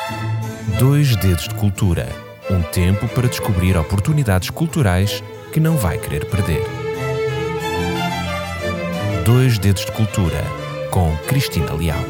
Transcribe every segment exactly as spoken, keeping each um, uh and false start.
Dois Dedos de Cultura. Um tempo para descobrir oportunidades culturais que não vai querer perder. Dois Dedos de Cultura, com Cristina Leal.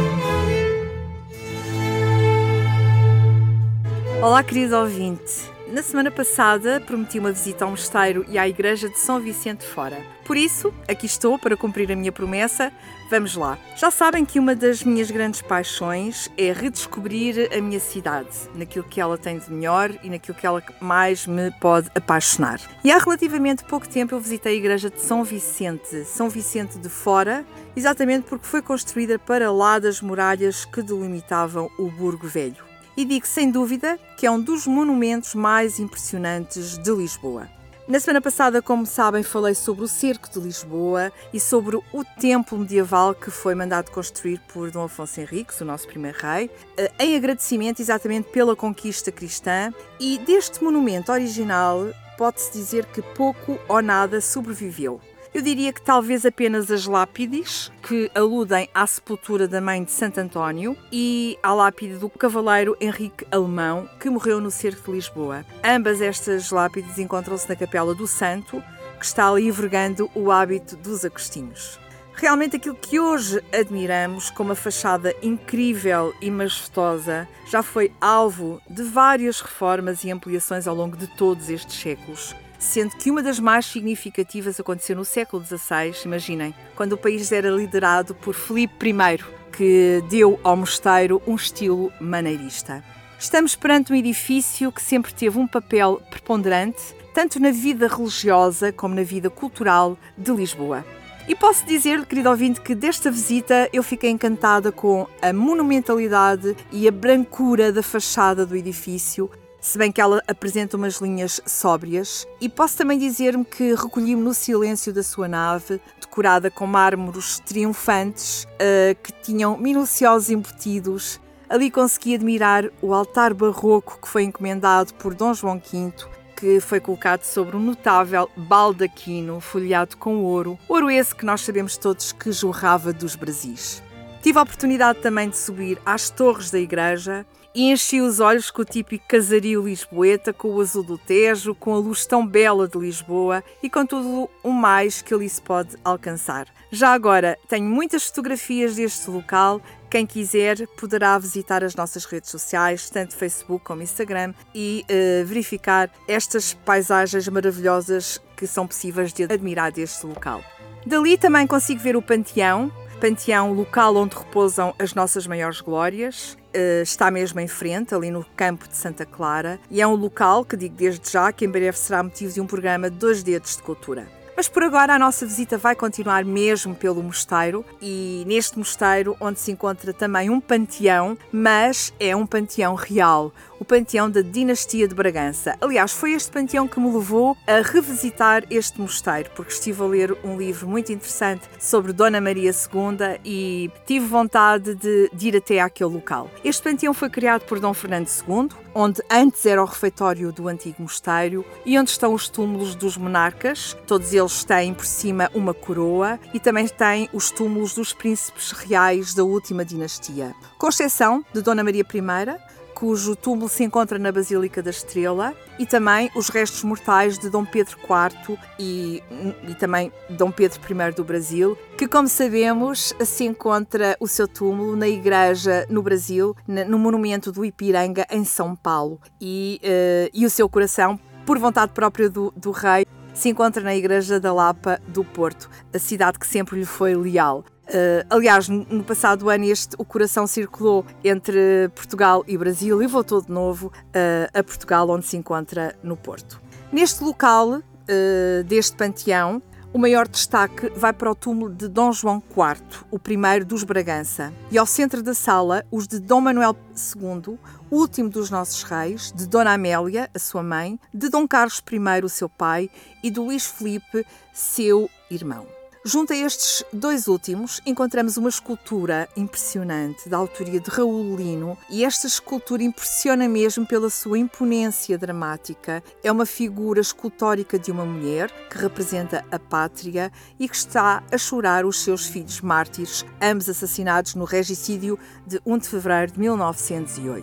Olá, querido ouvinte. Na semana passada prometi uma visita ao mosteiro e à igreja de São Vicente de Fora. Por isso, aqui estou para cumprir a minha promessa. Vamos lá. Já sabem que uma das minhas grandes paixões é redescobrir a minha cidade, naquilo que ela tem de melhor e naquilo que ela mais me pode apaixonar. E há relativamente pouco tempo eu visitei a igreja de São Vicente, São Vicente de Fora, exatamente porque foi construída para lá das muralhas que delimitavam o Burgo Velho. E digo sem dúvida que é um dos monumentos mais impressionantes de Lisboa. Na semana passada, como sabem, falei sobre o Cerco de Lisboa e sobre o templo medieval que foi mandado construir por Dom Afonso Henriques, o nosso primeiro rei, em agradecimento exatamente pela conquista cristã. E deste monumento original pode-se dizer que pouco ou nada sobreviveu. Eu diria que talvez apenas as lápides, que aludem à sepultura da mãe de Santo António, e à lápide do cavaleiro Henrique Alemão, que morreu no Cerco de Lisboa. Ambas estas lápides encontram-se na Capela do Santo, que está ali vergando o hábito dos agostinhos. Realmente aquilo que hoje admiramos como uma fachada incrível e majestosa já foi alvo de várias reformas e ampliações ao longo de todos estes séculos. Sendo que uma das mais significativas aconteceu no século dezasseis, imaginem, quando o país era liderado por Filipe primeiro, que deu ao mosteiro um estilo maneirista. Estamos perante um edifício que sempre teve um papel preponderante, tanto na vida religiosa como na vida cultural de Lisboa. E posso dizer, querido ouvinte, que desta visita eu fiquei encantada com a monumentalidade e a brancura da fachada do edifício, se bem que ela apresenta umas linhas sóbrias, e posso também dizer-me que recolhi-me no silêncio da sua nave, decorada com mármores triunfantes, uh, que tinham minuciosos embutidos. Ali consegui admirar o altar barroco que foi encomendado por Dom João quinto, que foi colocado sobre um notável baldaquino folheado com ouro, ouro esse que nós sabemos todos que jorrava dos Brasis. Tive a oportunidade também de subir às torres da igreja e enchi os olhos com o típico casario lisboeta, com o azul do Tejo, com a luz tão bela de Lisboa e com tudo o mais que ali se pode alcançar. Já agora, tenho muitas fotografias deste local. Quem quiser poderá visitar as nossas redes sociais, tanto Facebook como Instagram, e uh, verificar estas paisagens maravilhosas que são possíveis de admirar deste local. Dali também consigo ver o Panteão, Panteão, local onde repousam as nossas maiores glórias. Uh, está mesmo em frente, ali no campo de Santa Clara, e é um local que digo desde já que em breve será motivo de um programa de Dois Dedos de Cultura. Mas por agora a nossa visita vai continuar mesmo pelo mosteiro, e neste mosteiro onde se encontra também um panteão, mas é um panteão real, o panteão da dinastia de Bragança. Aliás, foi este panteão que me levou a revisitar este mosteiro, porque estive a ler um livro muito interessante sobre Dona Maria segunda e tive vontade de, de ir até àquele local. Este panteão foi criado por Dom Fernando segundo, onde antes era o refeitório do antigo mosteiro e onde estão os túmulos dos monarcas. Todos eles têm por cima uma coroa e também têm os túmulos dos príncipes reais da última dinastia, com exceção de Dona Maria primeira, cujo túmulo se encontra na Basílica da Estrela, e também os restos mortais de Dom Pedro quarto e, e também Dom Pedro primeiro do Brasil, que, como sabemos, se encontra o seu túmulo na igreja no Brasil, no monumento do Ipiranga, em São Paulo, e, uh, e o seu coração, por vontade própria do, do rei, se encontra na igreja da Lapa do Porto, a cidade que sempre lhe foi leal. Uh, aliás, no passado ano este, o coração circulou entre Portugal e Brasil e voltou de novo uh, a Portugal, onde se encontra no Porto. Neste local uh, deste panteão, o maior destaque vai para o túmulo de Dom João quarto, o primeiro dos Bragança, e ao centro da sala os de Dom Manuel segundo, último dos nossos reis, de Dona Amélia, a sua mãe, de Dom Carlos primeiro, o seu pai, e do Luís Filipe, seu irmão. Junto a estes dois últimos, encontramos uma escultura impressionante da autoria de Raul Lino, e esta escultura impressiona mesmo pela sua imponência dramática. É uma figura escultórica de uma mulher que representa a pátria e que está a chorar os seus filhos mártires, ambos assassinados no regicídio de um de fevereiro de mil novecentos e oito.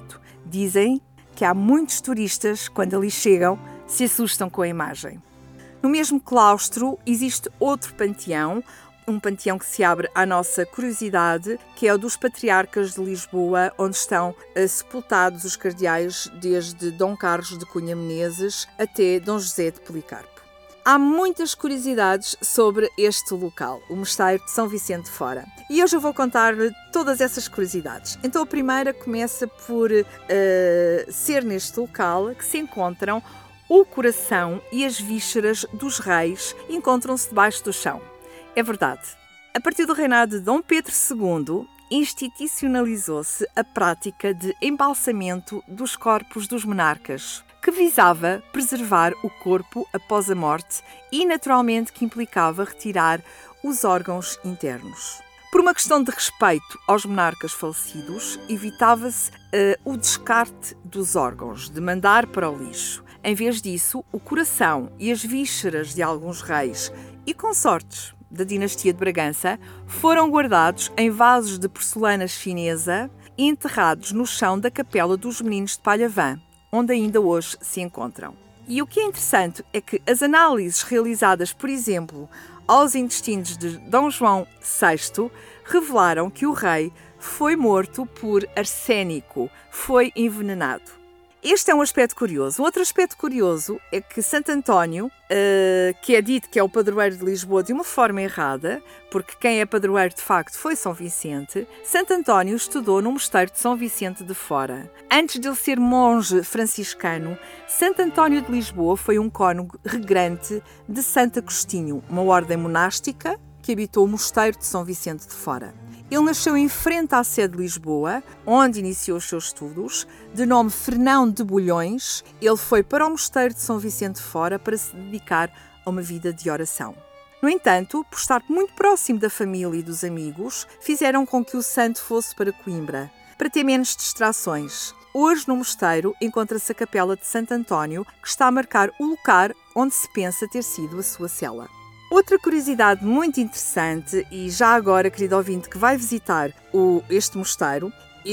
Dizem que há muitos turistas, quando ali chegam, se assustam com a imagem. No mesmo claustro existe outro panteão, um panteão que se abre à nossa curiosidade, que é o dos Patriarcas de Lisboa, onde estão uh, sepultados os cardeais desde Dom Carlos de Cunha Menezes até Dom José de Policarpo. Há muitas curiosidades sobre este local, o Mosteiro de São Vicente de Fora. E hoje eu vou contar-lhe todas essas curiosidades. Então a primeira começa por uh, ser neste local que se encontram o coração e as vísceras dos reis, encontram-se debaixo do chão. É verdade. A partir do reinado de Dom Pedro segundo, institucionalizou-se a prática de embalsamento dos corpos dos monarcas, que visava preservar o corpo após a morte e, naturalmente, que implicava retirar os órgãos internos. Por uma questão de respeito aos monarcas falecidos, evitava-se uh, o descarte dos órgãos, de mandar para o lixo. Em vez disso, o coração e as vísceras de alguns reis e consortes da dinastia de Bragança foram guardados em vasos de porcelana chinesa e enterrados no chão da Capela dos Meninos de Palhavã, onde ainda hoje se encontram. E o que é interessante é que as análises realizadas, por exemplo, aos intestinos de Dom João sexto, revelaram que o rei foi morto por arsénico, foi envenenado. Este é um aspecto curioso. Outro aspecto curioso é que Santo António, uh, que é dito que é o padroeiro de Lisboa de uma forma errada, porque quem é padroeiro de facto foi São Vicente, Santo António estudou no Mosteiro de São Vicente de Fora. Antes de ele ser monge franciscano, Santo António de Lisboa foi um cônego regrante de Santo Agostinho, uma ordem monástica que habitou o Mosteiro de São Vicente de Fora. Ele nasceu em frente à sede de Lisboa, onde iniciou os seus estudos. De nome Fernão de Bulhões, ele foi para o Mosteiro de São Vicente de Fora para se dedicar a uma vida de oração. No entanto, por estar muito próximo da família e dos amigos, fizeram com que o santo fosse para Coimbra, para ter menos distrações. Hoje, no mosteiro, encontra-se a Capela de Santo António, que está a marcar o lugar onde se pensa ter sido a sua cela. Outra curiosidade muito interessante, e já agora, querido ouvinte, que vai visitar o, este mosteiro,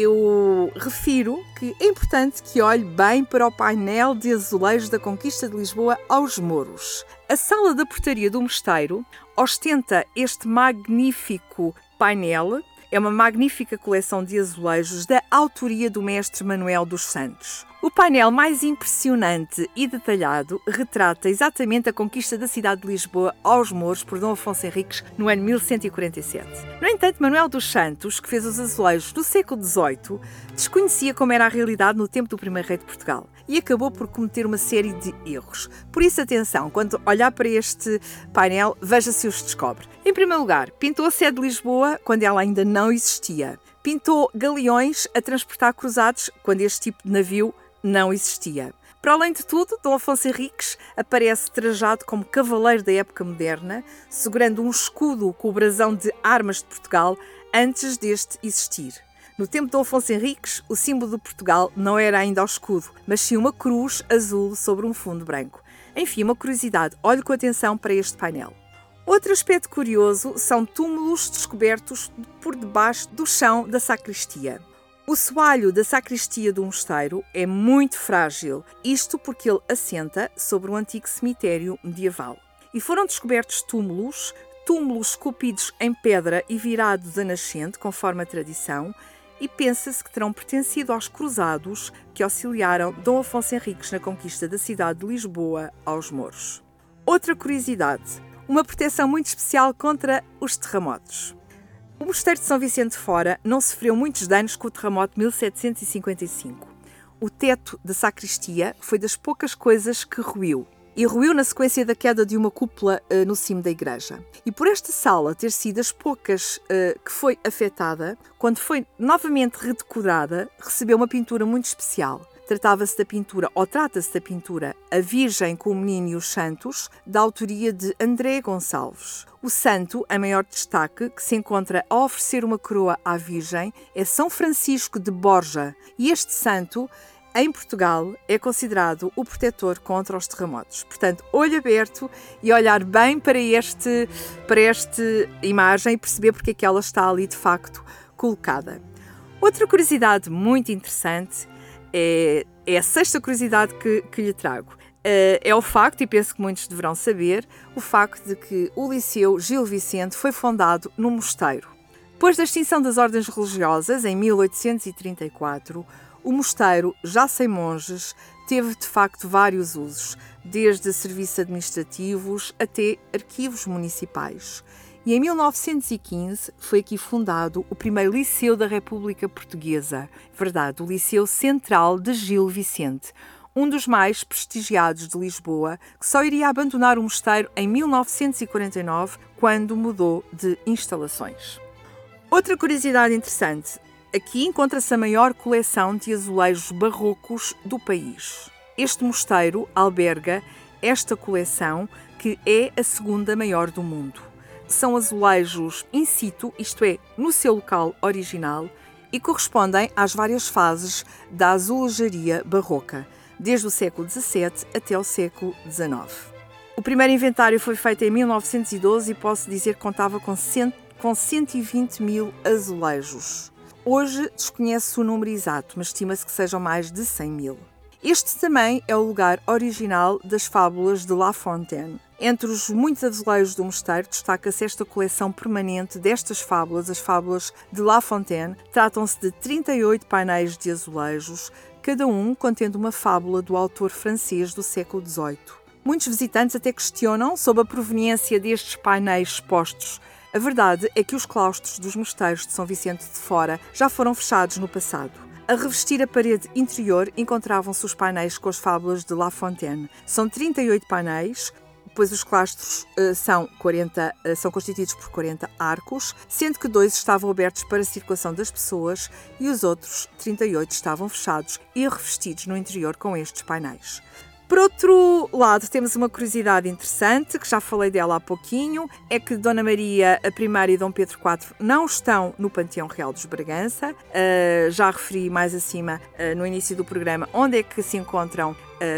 eu refiro que é importante que olhe bem para o painel de azulejos da Conquista de Lisboa aos Mouros. A sala da portaria do mosteiro ostenta este magnífico painel. É uma magnífica coleção de azulejos da autoria do mestre Manuel dos Santos. O painel mais impressionante e detalhado retrata exatamente a conquista da cidade de Lisboa aos mouros por Dom Afonso Henriques no ano mil cento e quarenta e sete. No entanto, Manuel dos Santos, que fez os azulejos do século dezoito, desconhecia como era a realidade no tempo do primeiro rei de Portugal e acabou por cometer uma série de erros. Por isso, atenção, quando olhar para este painel, veja se os descobre. Em primeiro lugar, pintou a sede de Lisboa quando ela ainda não existia. Pintou galeões a transportar cruzados quando este tipo de navio não existia. Para além de tudo, Dom Afonso Henriques aparece trajado como cavaleiro da época moderna, segurando um escudo com o brasão de armas de Portugal antes deste existir. No tempo de Dom Afonso Henriques, o símbolo de Portugal não era ainda o escudo, mas sim uma cruz azul sobre um fundo branco. Enfim, uma curiosidade, olhe com atenção para este painel. Outro aspecto curioso são túmulos descobertos por debaixo do chão da sacristia. O soalho da sacristia do mosteiro é muito frágil, isto porque ele assenta sobre um antigo cemitério medieval. E foram descobertos túmulos, túmulos esculpidos em pedra e virados a nascente, conforme a tradição, e pensa-se que terão pertencido aos cruzados que auxiliaram Dom Afonso Henriques na conquista da cidade de Lisboa aos mouros. Outra curiosidade, uma proteção muito especial contra os terremotos. O Mosteiro de São Vicente de Fora não sofreu muitos danos com o terremoto de mil setecentos e cinquenta e cinco. O teto da sacristia foi das poucas coisas que ruiu. E ruiu na sequência da queda de uma cúpula uh, no cimo da igreja. E por esta sala ter sido as poucas uh, que foi afetada, quando foi novamente redecorada, recebeu uma pintura muito especial. Tratava-se da pintura, ou trata-se da pintura, A Virgem com o Menino e os Santos, da autoria de André Gonçalves. O santo, em maior destaque, que se encontra a oferecer uma coroa à Virgem, é São Francisco de Borja. E este santo, em Portugal, é considerado o protetor contra os terremotos. Portanto, olho aberto e olhar bem para, este, para esta imagem e perceber porque é que ela está ali, de facto, colocada. Outra curiosidade muito interessante É, é a sexta curiosidade que, que lhe trago. Uh, é o facto, e penso que muitos deverão saber, o facto de que o Liceu Gil Vicente foi fundado num mosteiro. Depois da extinção das ordens religiosas, em mil oitocentos e trinta e quatro, o mosteiro, já sem monges, teve de facto vários usos, desde serviços administrativos até arquivos municipais. E em mil novecentos e quinze foi aqui fundado o primeiro Liceu da República Portuguesa, verdade, o Liceu Central de Gil Vicente, um dos mais prestigiados de Lisboa, que só iria abandonar o mosteiro em mil novecentos e quarenta e nove, quando mudou de instalações. Outra curiosidade interessante, aqui encontra-se a maior coleção de azulejos barrocos do país. Este mosteiro alberga esta coleção, que é a segunda maior do mundo. São azulejos in situ, isto é, no seu local original, e correspondem às várias fases da azulejaria barroca, desde o século dezassete até o século dezenove. O primeiro inventário foi feito em mil novecentos e doze e posso dizer que contava com, cento, com cento e vinte mil azulejos. Hoje desconhece o número exato, mas estima-se que sejam mais de cem mil. Este também é o lugar original das fábulas de La Fontaine. Entre os muitos azulejos do mosteiro, destaca-se esta coleção permanente destas fábulas, as fábulas de La Fontaine. Tratam-se de trinta e oito painéis de azulejos, cada um contendo uma fábula do autor francês do século dezoito. Muitos visitantes até questionam sobre a proveniência destes painéis expostos. A verdade é que os claustros dos mosteiros de São Vicente de Fora já foram fechados no passado. A revestir a parede interior encontravam-se os painéis com as fábulas de La Fontaine. São trinta e oito painéis, pois os claustros uh, são, quarenta, uh, são constituídos por quarenta arcos, sendo que dois estavam abertos para a circulação das pessoas e os outros trinta e oito estavam fechados e revestidos no interior com estes painéis. Por outro lado, temos uma curiosidade interessante, que já falei dela há pouquinho, é que Dona Maria I e Dom Pedro quatro não estão no Panteão Real dos Bragança. Uh, já referi mais acima, uh, no início do programa, onde é que se encontram uh,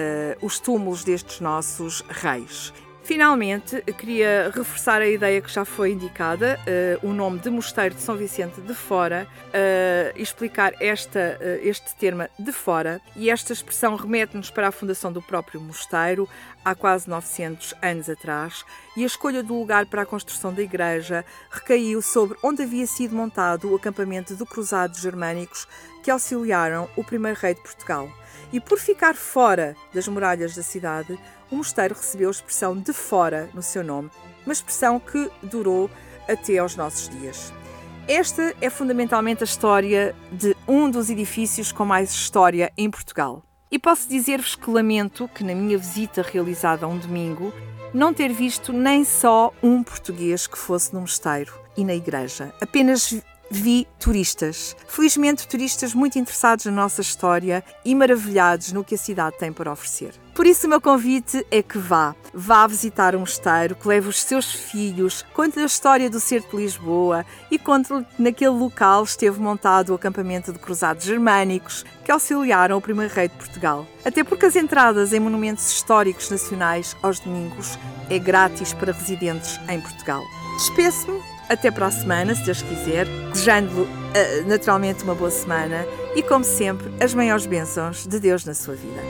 os túmulos destes nossos reis. Finalmente, queria reforçar a ideia que já foi indicada, uh, o nome de Mosteiro de São Vicente de Fora, uh, explicar esta, uh, este termo de fora, e esta expressão remete-nos para a fundação do próprio mosteiro, há quase novecentos anos atrás, e a escolha do lugar para a construção da igreja recaiu sobre onde havia sido montado o acampamento de cruzados germânicos que auxiliaram o primeiro rei de Portugal. E por ficar fora das muralhas da cidade, o mosteiro recebeu a expressão de fora no seu nome, uma expressão que durou até aos nossos dias. Esta é fundamentalmente a história de um dos edifícios com mais história em Portugal. E posso dizer-vos que lamento que na minha visita realizada a um domingo não ter visto nem só um português que fosse no mosteiro e na igreja. Apenas vi turistas. Felizmente, turistas muito interessados na nossa história e maravilhados no que a cidade tem para oferecer. Por isso, o meu convite é que vá. Vá visitar o mosteiro, que leve os seus filhos, conte-lhe a história do cerco de Lisboa e conte-lhe que naquele local esteve montado o acampamento de cruzados germânicos que auxiliaram o primeiro rei de Portugal. Até porque as entradas em monumentos históricos nacionais aos domingos é grátis para residentes em Portugal. Despeço-me. Até para a semana, se Deus quiser, desejando-lhe uh, naturalmente uma boa semana e, como sempre, as maiores bênçãos de Deus na sua vida.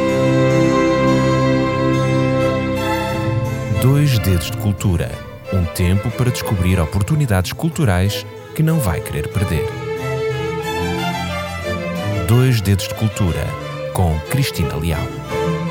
Dois Dedos de Cultura. Um tempo para descobrir oportunidades culturais que não vai querer perder. Dois Dedos de Cultura, com Cristina Leal.